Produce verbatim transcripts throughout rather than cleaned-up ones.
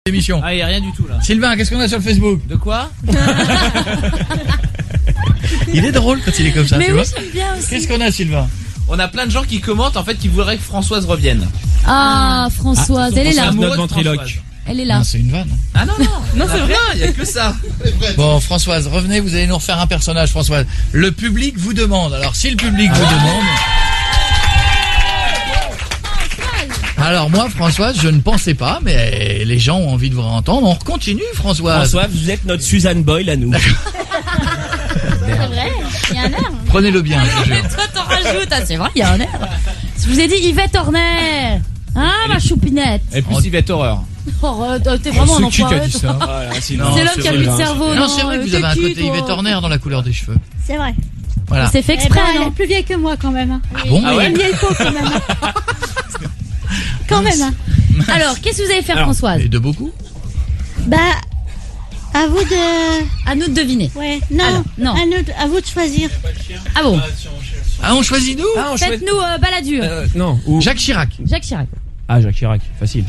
l'émission. Ah, il y a rien du tout là. Sylvain, qu'est-ce qu'on a sur le Facebook? De quoi? Il est drôle quand il est comme ça. Mais tu oui, vois. j'aime bien aussi. Qu'est-ce qu'on a, Sylvain? On a plein de gens qui commentent en fait qui voudraient que Françoise revienne. Ah, Françoise, elle est là. Amoureux Notre de ventriloque. Françoise. Elle est là. Non, c'est une vanne. Ah non, non, Non, c'est vrai. Il y a que ça. Bon, Françoise, revenez, vous allez nous refaire un personnage, Françoise. Le public vous demande. Alors, si le public vous demande... Alors moi, Françoise, je ne pensais pas, mais les gens ont envie de vous entendre. On continue, Françoise. François, vous êtes notre Suzanne Boyle à nous. C'est vrai, il y a un air. Prenez-le bien, je te Mais jure. toi, t'en rajoutes. Ah, c'est vrai, il y a un air. Je vous ai dit Yvette Horner. Hein, ma choupinette. Et plus Yvette Horreur. Oh, euh, t'es vraiment un enfoiré. toi. Voilà, sinon, Non, C'est l'homme c'est qui a vrai, plus de hein. cerveau. Non, c'est vrai que vous t'es avez un qui, côté toi Yvette Horner dans la couleur des cheveux. C'est vrai. Voilà. C'est fait Eh ben, exprès, elle non? est plus vieille que moi quand même. hein. Ah bon? Ah ouais? Elle est vieille peau quand même. hein. Quand même. hein. Alors, qu'est-ce que vous allez faire, Alors, Françoise? Et de beaucoup? Bah, à vous de. À nous de deviner. Ouais. Non. Alors, non. À, nous de- à vous de choisir. Ah bon? Ah, on choisit nous? Ah, on choisit- Faites-nous euh, baladure. Euh, non, ou... Jacques Chirac. Jacques Chirac. Ah, Jacques Chirac, facile.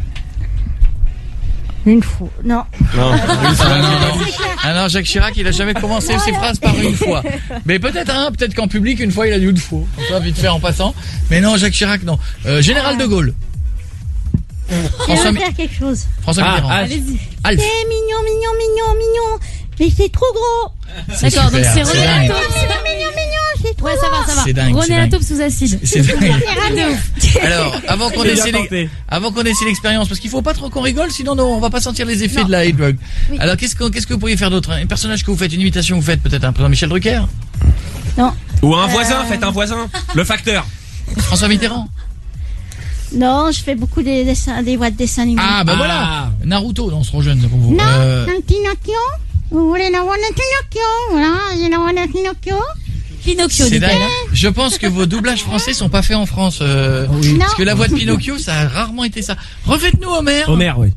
Une fois. Non. Non. Ah non, ah non, Jacques Chirac, il a jamais commencé ses phrases par une fois. Mais peut-être, hein, peut-être qu'en public, une fois, il a dit une fois. Ça, vite fait en passant. Mais non, Jacques Chirac, non. Euh, Général de Gaulle. François, J'aimerais Mi- faire quelque chose. François Ah, Mitterrand. ah, Allez-y. Alf. C'est mignon, mignon, mignon, mignon. Mais c'est trop gros. D'accord, donc super, c'est c'est René dingue. Latour. Mignon, mignon, c'est trop Ouais, ça va, ça va. C'est dingue, c'est René dingue. Latour sous acide. C'est dingue. De ouf. Alors, avant qu'on J'ai essaie bien les- tenté. avant qu'on essaie l'expérience, parce qu'il faut pas trop qu'on rigole, sinon non, on va pas sentir les effets de la hate drug. Oui. Alors, qu'est-ce que, qu'est-ce que vous pourriez faire d'autre? Un personnage que vous faites, une imitation que vous faites, peut-être un président Michel Drucker? Non. Ou un voisin, faites un voisin. Le facteur. François Mitterrand? Non, je fais beaucoup des dessins, des voix de dessins animés. Ah, bah Ah. voilà. Naruto, non, c'est trop jeune, c'est pour vous. Non, Euh, un Pinocchio. Vous voulez avoir un Pinocchio? Voilà, j'ai avoir un Pinocchio. Pinocchio, c'est dit-elle. dingue. Je pense que vos doublages français sont pas faits en France. euh, Non. Parce que la voix de Pinocchio, ça a rarement été ça. Refaites-nous, Homer. Homer, oui.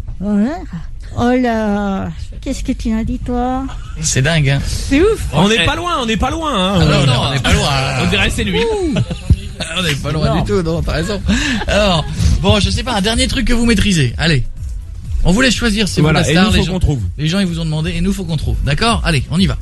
Oh là, qu'est-ce que tu m'as dit, toi? C'est dingue, hein. C'est ouf. On n'est pas loin, on n'est pas loin. Hein. Ah non, non, non, on n'est pas loin. On dirait c'est lui. On n'est pas loin du tout, non, t'as raison. Alors, bon, je sais pas, un dernier truc que vous maîtrisez. Allez. On vous laisse choisir, c'est Voilà, vous la et star, nous, les faut gens, qu'on trouve. les gens ils vous ont demandé et nous faut qu'on trouve. D'accord? Allez, on y va.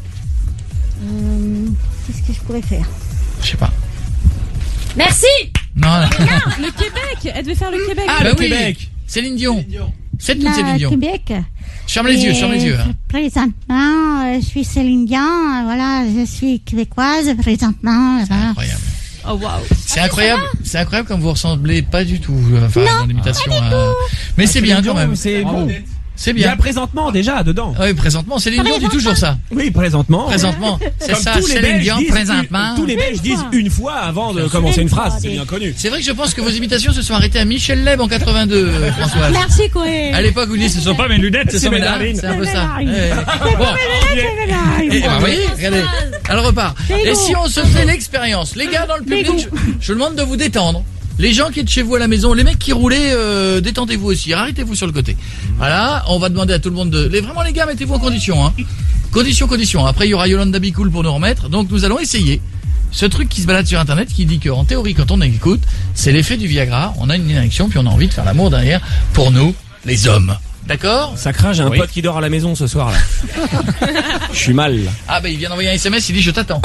Euh, qu'est-ce que je pourrais faire? Je sais pas. Merci. Non, non. Le Québec. Elle devait faire le Québec. Ah, Bah le oui. Québec. Céline Dion. C'est toute Là, Céline Dion. Québec. Ferme les yeux, Et ferme les yeux. hein. Présentement, euh, je suis Céline Dion, euh, voilà, je suis québécoise, présentement, C'est voilà. incroyable. Oh waouh. C'est incroyable. C'est incroyable comme vous ressemblez pas du tout. euh, Enfin, dans l'imitation. à- Mais c'est bien quand même. C'est Bravo. bon. C'est Il y a bien. présentement déjà dedans. Oui, présentement, Céline Dion dit toujours ça. Oui, présentement. Présentement, c'est Comme ça, tous les Céline Belges Dion, disent- présentement. Tous les Belges disent une fois avant de commencer une phrase, c'est bien connu. C'est vrai que je pense que vos imitations se sont arrêtées à Michel Leb en quatre-vingt-deux, euh, Françoise. Merci, Coé. À l'époque, vous dites, ce sont pas mes lunettes, ce C'est sont mes mes narines. narines. C'est un peu ça. C'est mes Eh, Bon. Et ben, vous voyez, regardez, elle repart. Et si on se fait l'expérience, les gars dans le public, je, je vous demande de vous détendre. Les gens qui êtes chez vous à la maison, les mecs qui roulaient, euh, détendez-vous aussi, arrêtez-vous sur le côté. Voilà, on va demander à tout le monde de... Les, vraiment les gars, mettez-vous en condition. Hein. Condition, condition. Après, il y aura Yolanda Bicool pour nous remettre. Donc nous allons essayer ce truc qui se balade sur Internet qui dit qu'en théorie, quand on écoute, c'est l'effet du Viagra. On a une érection, puis on a envie de faire l'amour derrière pour nous, les hommes. D'accord? Ça craint, j'ai un Oui. pote qui dort à la maison ce soir là. Je suis mal là. Ah bah il vient d'envoyer un S M S, il dit je t'attends.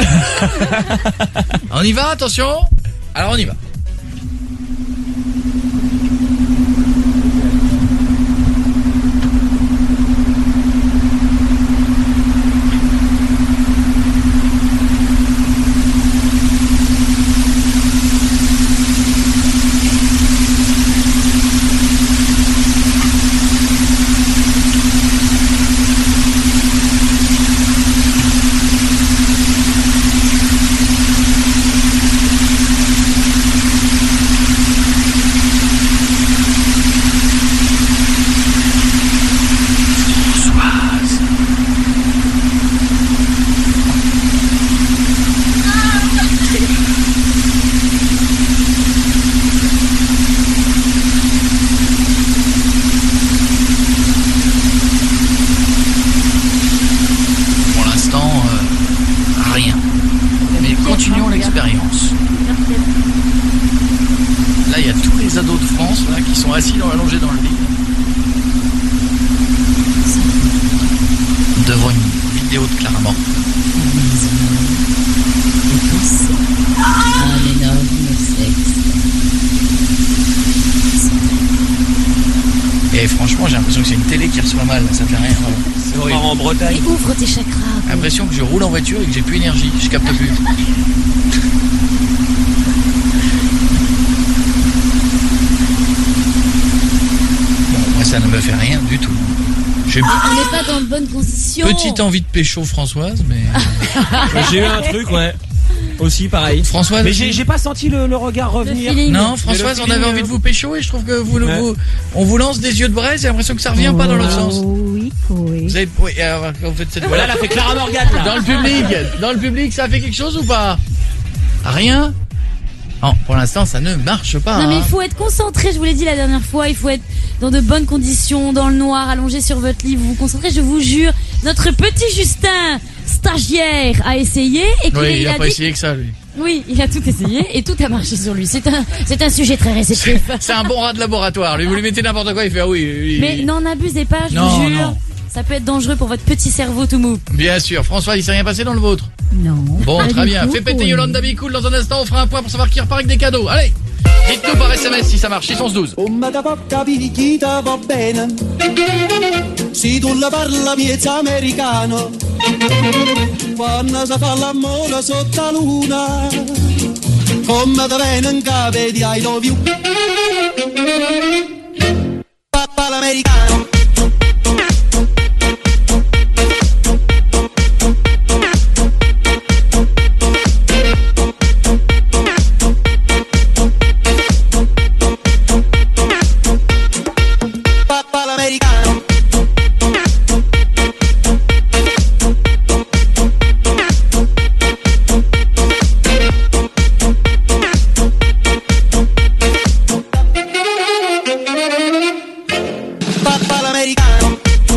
On y va, attention. Alors on y va. Clairement. Un énorme sexe. Et franchement, j'ai l'impression que c'est une télé qui reçoit mal, ça fait rien. C'est horrible. En Bretagne. Et ouvre tes chakras. J'ai l'impression que je roule en voiture et que j'ai plus énergie, je capte plus. Bon, moi ça ne me fait rien du tout. J'ai On n'est pas dans de bonnes conditions. petite envie de pécho Françoise, mais... J'ai eu un truc, ouais. Aussi pareil. Françoise Mais aussi j'ai j'ai pas senti le, le regard Le revenir. feeling. Non, Françoise, Mais on le avait feeling, envie de euh, vous pécho et je trouve que vous, le- Ouais. vous on vous lance des yeux de braise, j'ai l'impression que ça revient pas dans l'autre sens. Oui, oui. Vous avez, oui, alors, quand vous faites cette Voilà, voix-là, elle a fait Clara Morgan là. dans le public, dans le public, ça a fait quelque chose ou pas? Rien? Non, pour l'instant, ça ne marche pas. Non mais hein. il faut être concentré, je vous l'ai dit la dernière fois, il faut être dans de bonnes conditions, dans le noir, allongé sur votre lit, vous vous concentrez, je vous jure. Notre petit Justin, stagiaire, a essayé et qu'il Oui, il il a a pas dit... essayé que ça, lui. Oui, il a tout essayé et tout a marché sur lui. C'est un, c'est un sujet très réceptif. C'est un bon rat de laboratoire. Lui, vous lui mettez n'importe quoi, il fait ah oui. oui, Mais oui. n'en abusez pas, je Non, vous jure. non. Ça peut être dangereux pour votre petit cerveau tout mou. Bien sûr. François, il s'est rien passé dans le vôtre. Non. Bon, pas très du bien. tout, Fais péter oui. Yolanda Bicool dans un instant. On fera un point pour savoir qui repart avec des cadeaux. Allez, dites-nous par S M S si ça marche. six onze douze. Come da porca picchita va bene, si tu la parla miezza americano, quando si fa l'amore sotto la luna, come da venen cave di I love you, papà l'americano. Papà l'americano. Papà l'americano.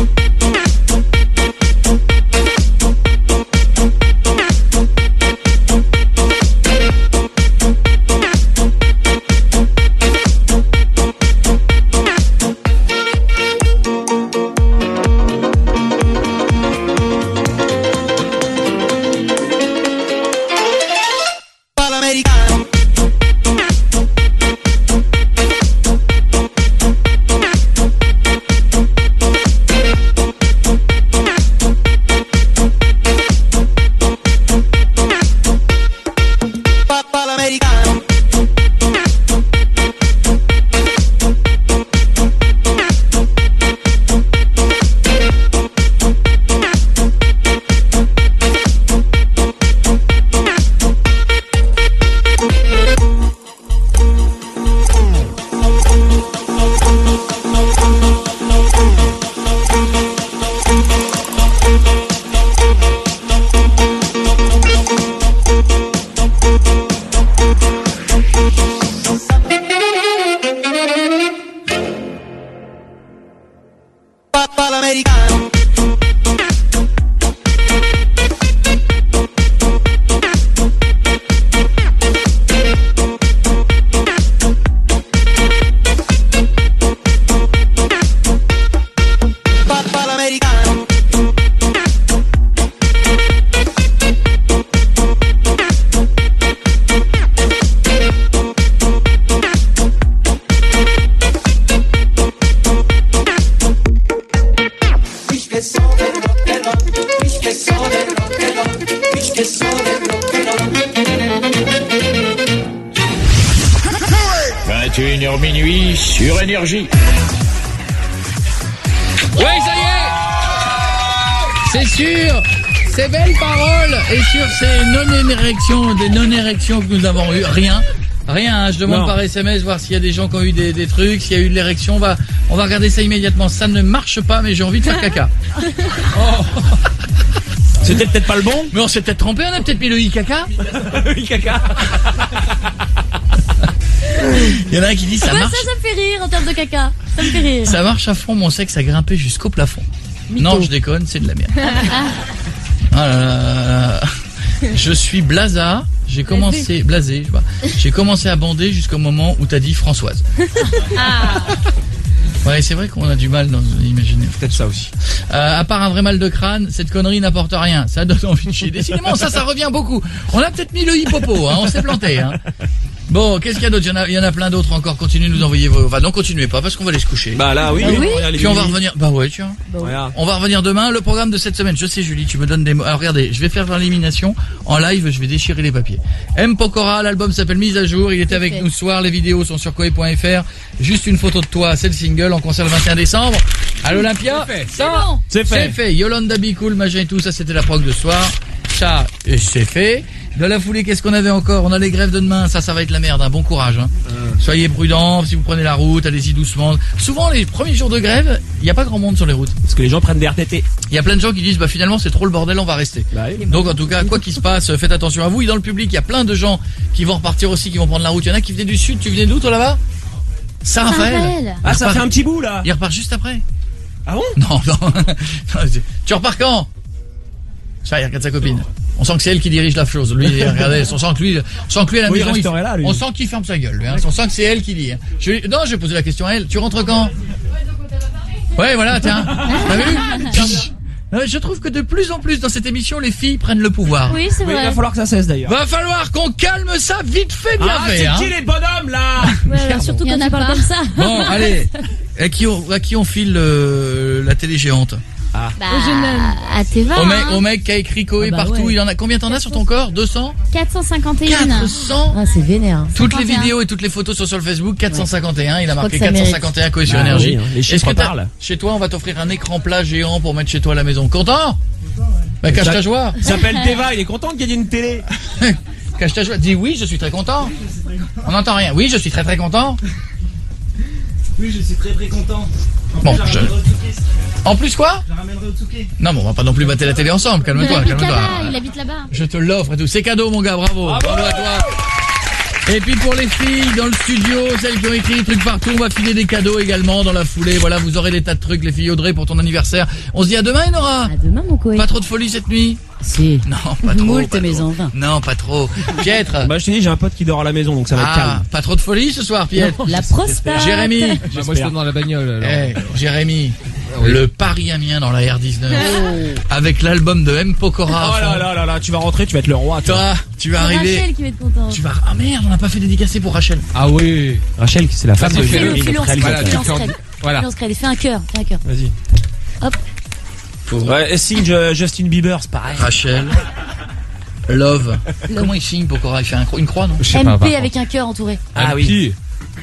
Papà l'americano. Papà l'americano. Papà l'americano. Papà l'americano. Dici che sono del rock and roll, dici che sono del rock and roll, dici che sono del rock and roll. vingt et une heures minuit sur Énergie. Oui, ça y est. C'est sûr. Ces belles paroles et sur ces non-érections, des non-érections que nous avons eu, rien. Rien, hein, je demande Non. par S M S voir s'il y a des gens qui ont eu des, des trucs, s'il y a eu de l'érection, on va, on va regarder ça immédiatement. Ça ne marche pas, mais j'ai envie de faire caca. Oh. C'était peut-être pas le bon. Mais on s'est peut-être trompé, on a peut-être mis le i-caca. Oui, caca. Il y en a un qui dit ça Ouais, marche. ça, ça me fait rire en termes de caca. Ça me fait rire. Ça marche à fond, mon sexe a grimpé jusqu'au plafond. Mytho. Non, je déconne, c'est de la merde. Ah là là là là. Je suis blasa, j'ai commencé, blasé, je vois. J'ai commencé à bander jusqu'au moment où t'as dit Françoise. Ah. Ouais, c'est vrai qu'on a du mal dans l'imaginaire. Peut-être ça aussi. Euh, à part un vrai mal de crâne, cette connerie n'apporte rien. Ça donne envie de chier. Décidément, ça, ça revient beaucoup. On a peut-être mis le hippopo, hein. On s'est planté, hein. Bon, qu'est-ce qu'il y a d'autre? Il y en a, il y en a plein d'autres encore. Continuez de nous envoyer vos... Enfin, non, continuez pas, parce qu'on va aller se coucher. Bah là, oui. Ah oui. Regarde les Puis on va mini. revenir... Bah ouais, tiens. Voilà. On va revenir demain. Le programme de cette semaine, je sais Julie, tu me donnes des mots. Alors regardez, je vais faire l'élimination en live, je vais déchirer les papiers. M. Pokora, l'album s'appelle Mise à jour. Il était avec nous ce soir. Les vidéos sont sur koé point f r. Juste une photo de toi, c'est le single en concert le vingt et un décembre à l'Olympia. C'est fait. Ça, bon. C'est fait. c'est fait. Yolanda Be Cool, machin et tout, ça c'était la prog de ce soir. Ça, et c'est fait. De la foulée, qu'est-ce qu'on avait encore? On a les grèves de demain, ça, ça va être la merde, hein. Bon courage, hein. Soyez prudents, si vous prenez la route, allez-y doucement. Souvent, les premiers jours de grève, il n'y a pas grand monde sur les routes. Parce que les gens prennent des R T T. Il y a plein de gens qui disent, bah finalement, c'est trop le bordel, on va rester. Bah oui. Donc en tout cas, quoi qu'il se passe, faites attention à vous. Et dans le public, il y a plein de gens qui vont repartir aussi, qui vont prendre la route. Il y en a qui venaient du sud, tu venais d'où toi là-bas? Saint-Raphaël. Saint-Raphaël. Ah, ça repart- fait un petit bout là. Il repart juste après. Ah bon? Non, non. Tu repars quand? Ça, il regarde sa copine. On sent que c'est elle qui dirige la chose. Lui, regardez, on sent que lui, on sent que lui à la Oui, il maison, il- resterait là, lui. on sent qu'il ferme sa gueule. Lui, hein. On sent que c'est elle qui dit. hein. Je, lui- non, je vais poser la question à elle. Tu rentres quand? Ouais, voilà, tiens. T'as vu? Tiens. Non, mais je trouve que de plus en plus dans cette émission, les filles prennent le pouvoir. Oui, c'est Oui, il vrai. va falloir que ça cesse d'ailleurs. Va falloir qu'on calme ça vite fait, bien Ah, fait. c'est hein. qui les bonhommes là? Ouais, alors, surtout Il y quand en tu a parles pas. comme ça. Bon, allez. À qui on, à qui on file euh, la télé géante? Bah, à Teva. Au mec, hein. au mec qui a écrit Koé Ah bah partout. ouais. Il en a combien t'en as sur ton corps? deux cents? quatre cent cinquante et un. quatre cents? Ah, c'est vénère. Toutes les cinquante et un. vidéos et toutes les photos sont sur le Facebook. quatre cent cinquante et un. Il a marqué crois que ça quatre cent cinquante et un Koé sur Ah énergie. oui, hein, les chiffres Est-ce que t'as- parlent. chez toi, on va t'offrir un écran plat géant pour mettre chez toi à la maison. Content? Bah, cache ta joie. Il s'appelle Teva, il est content de gagner une télé. Cache ta joie. Dis oui, je suis très content. On n'entend rien. Oui, je suis très très content. Oui, je suis très très content. Bon, je... au Tsukis. En plus quoi? Je ramènerai au Tsukis. Non, bon, on va pas non plus battre la télé ensemble. Calme-toi, Il habite calme-toi. là-bas, il habite là-bas. Je te l'offre et tout. C'est cadeau, mon gars. Bravo. Bravo à toi. Et puis pour les filles dans le studio, celles qui ont écrit des trucs partout, on va filer des cadeaux également dans la foulée. Voilà, vous aurez des tas de trucs, les filles. Audrey, pour ton anniversaire. On se dit à demain, Nora. À demain, mon Koé. Pas trop de folie cette nuit? Si. Non, pas trop. Moult pas mais trop. en vain. Non, pas trop. Pietre. Bah je te dis, j'ai un pote qui dort à la maison donc ça va être Ah, calme. pas trop de folie ce soir, Pietre. La prostate. Jérémy. Bah, moi, je suis dans la bagnole. alors. Eh, Jérémy. oui. Le Paris Amiens dans la R dix-neuf. Avec l'album de M. Pokora. Oh à là fond. là là là, tu vas rentrer, tu vas être le roi. Toi. Toi, tu vas C'est arriver. Rachel qui va être contente. Tu vas. Ah merde, on n'a pas fait dédicacé pour Rachel. Ah oui. Rachel, c'est la femme Vas-y, de fais-le, Jérémy, fais-le, notre fais-le, Voilà, réalisateur. tu Lance fais en- Craig. Voilà. Lance Craig, fais un cœur, fais un cœur. Vas-y. Hop. Ouais, et signe euh, Justin Bieber, c'est pareil. Rachel. Love. Comment il signe Pokora? Il fait un cro- une croix, non? Je sais pas. M par P contre. avec un cœur entouré. Ah Un oui. petit.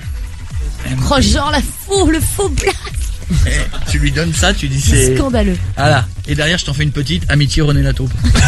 Oh, genre la faux, le faux blague. Tu lui donnes ça, tu dis C'est c'est. scandaleux. Voilà. Et derrière, je t'en fais une petite. Amitié René Lato.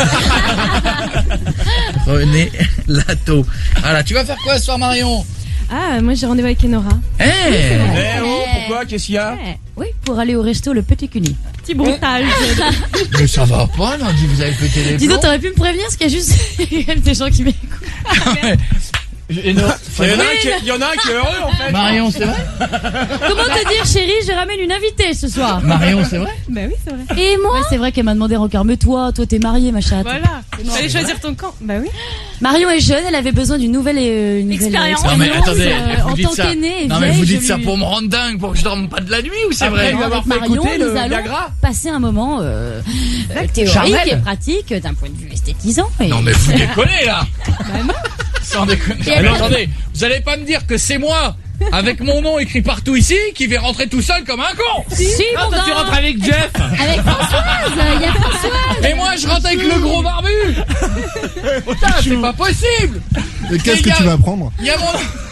René Lato. Voilà. Tu vas faire quoi ce soir, Marion? Ah, moi j'ai rendez-vous avec Enora. Eh Eh oh, pourquoi? Qu'est-ce qu'il y a? Ouais. Oui, pour aller au resto Le Petit Cuny. Petit bruitage. Mais ça va pas, non? Dis, vous avez pété les Dis donc, plombs. t'aurais pu me prévenir parce qu'il y a juste il y a des gens qui m'écoutent. Et non, Il y en a un qui est- il y en a un qui est heureux en fait. Marion, c'est vrai? Comment te dire, chérie, je ramène une invitée ce soir. Marion, c'est vrai? Bah oui, c'est vrai. Et moi C'est vrai qu'elle m'a demandé encore, mais toi, toi t'es mariée, ma chatte. Voilà. Fallait choisir ton camp. Bah oui. Marion est jeune, elle avait besoin d'une nouvelle, euh, une nouvelle Expérience. Non mais expérience, attendez, euh, vous en dites tant ça. qu'ainée et Non mais vieille, vous je dites ça lui- pour me rendre dingue, pour que je dorme pas de la nuit ou c'est Après, vrai? il va avoir Avec fait Marion, écouter le nous allons Viagra. passer un moment euh, euh, théorique Charnel. et pratique d'un point de vue esthétisant. Et... Non mais vous déconnez là. Bah Sans déconner. Et Alors, elle- attendez, vous allez pas me dire que c'est moi avec mon nom écrit partout ici qui vais rentrer tout seul comme un con. Si, Ah, mon toi, tu gars. rentres avec Jeff. Avec Françoise, il y a Françoise. Et moi je rentre avec le gros barbu. Putain, c'est pas possible. Et qu'est-ce Les que gars, tu vas prendre? Il y a mon...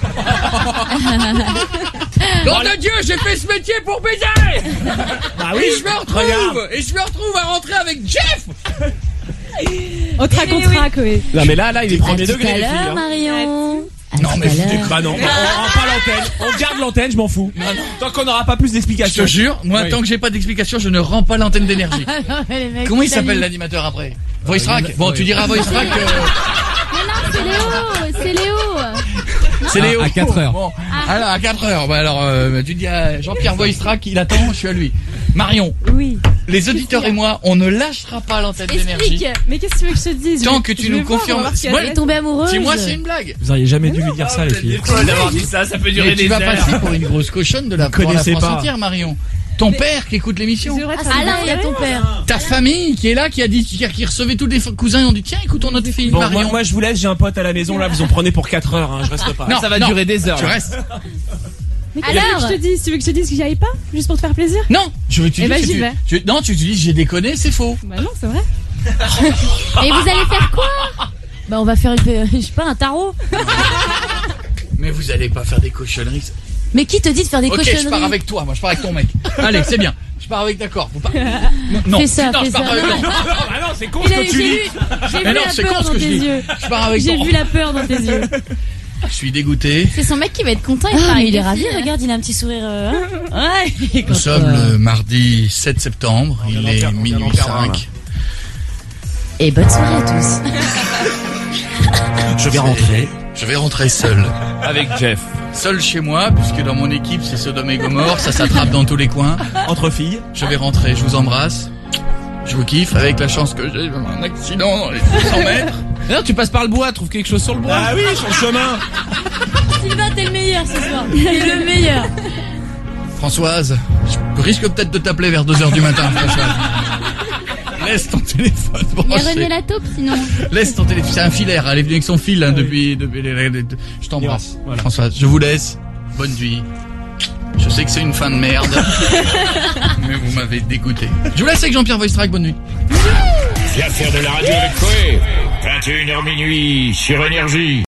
Nom de Dieu, j'ai fait ce métier pour baiser. Bah Et je me retrouve, regarde. et je me retrouve à rentrer avec Jeff. On te racontera, Koé. Non mais là, là, il est À premier tout degré à les filles. l'heure, hein. Marion. À Non, tout mais à vous l'heure. déconnez. Bah non, on rend pas l'antenne. On garde l'antenne, je m'en fous. Tant qu'on n'aura pas plus Je d'explications. te jure, moi Oui. tant que j'ai pas d'explication, je ne rends pas l'antenne d'énergie. Les mecs, Comment il salut. s'appelle l'animateur après? Voice Rack. Bon, tu diras Voice Rack. euh, Mais non, c'est Léo, c'est Léo. C'est Léo. À quatre heures. Bon, alors à quatre heures. Bah alors, euh, tu dis à Jean-Pierre Voice Rack, il attend, je suis à lui. Marion, Oui. les auditeurs et moi, on ne lâchera pas l'antenne d'énergie. Explique. Mais qu'est-ce que tu veux que je te dise? Tant Je- que tu je nous vais voir, confirmes. on va voir ce qu'il y a Moi, Elle est dedans. tombée amoureuse. Si moi c'est une blague. Vous auriez jamais dû lui dire ça, les filles. Drôle d'avoir dit ça, ça peut durer Mais tu des vas heures. passer pour une grosse cochonne de la, Vous pour la connaissez France pas. entière, Marion. Ton père qui écoute l'émission. C'est vrai, Ah, ça c'est me là, fait il y a rire. ton père. Ta famille qui est là, qui a dit, qui, a- qui recevait tous les f- cousins, ils ont dit tiens, écoutons notre fille Bon, Marion. moi, moi, je vous laisse, j'ai un pote à la maison, là, vous en prenez pour quatre heures, hein, je reste pas. Non, ça va non, durer des heures. Tu là. restes. Mais qu'est-ce que tu veux Alors que je te dise? Tu veux que je te dise que j'y aille pas? Juste pour te faire plaisir? Non, je veux que tu Eh dises ben, que j'y tu- vais. tu- non, tu te dis j'ai déconné, c'est faux. Bah non, c'est vrai. Et vous allez faire quoi? Bah on va faire une, je sais pas, un tarot. Mais vous allez pas faire des cochonneries. Mais qui te dit de faire des Ok, cochonneries? je pars avec toi, moi je pars avec ton mec. Allez, c'est bien. Je pars avec, d'accord. Vous par- Non, Fais ça, putain, fais je pars ça. pas avec non. Ah non, c'est con Il ce a- que tu J'ai dis. vu, j'ai vu Mais non, la c'est peur con ce dans que je tes dis. yeux. Je pars avec J'ai ton. vu la peur dans tes yeux. Je suis dégoûté. C'est son mec qui va être content. Il, Ah, part mais avec il des est filles. ravi, Regarde, il a un petit sourire. euh, hein. Ouais. il est Nous content. sommes le mardi sept septembre, On vient il d'en est faire- on vient d'en minuit faire un, là. cinq. Et bonne soirée à tous. Je vais rentrer. Je vais rentrer seul. Avec Jeff. Seul chez moi, puisque dans mon équipe c'est Sodome et Gomorre, ça s'attrape dans tous les coins. Entre filles. Je vais rentrer, je vous embrasse. Je vous kiffe, avec la chance que j'ai, je vais avoir un accident dans les six cents mètres. Non, tu passes par le bois, trouve quelque chose sur le bois. Ah oui, sur le chemin. Sylvain, t'es le meilleur ce soir. T'es le meilleur. Françoise, je risque peut-être de t'appeler vers deux heures du matin, Françoise. Laisse ton téléphone Il y a branché. René la taupe sinon. Laisse ton téléphone, c'est un filaire, elle est venue avec son fil hein, depuis, depuis les- les- les- Je t'embrasse, Voilà. Françoise, je vous laisse. Bonne nuit. Je sais que c'est une fin de merde, mais vous m'avez dégoûté. Je vous laisse avec Jean-Pierre Voistrack, bonne nuit. Viens faire de la radio avec Coé. vingt et une heures minuit sur Énergie.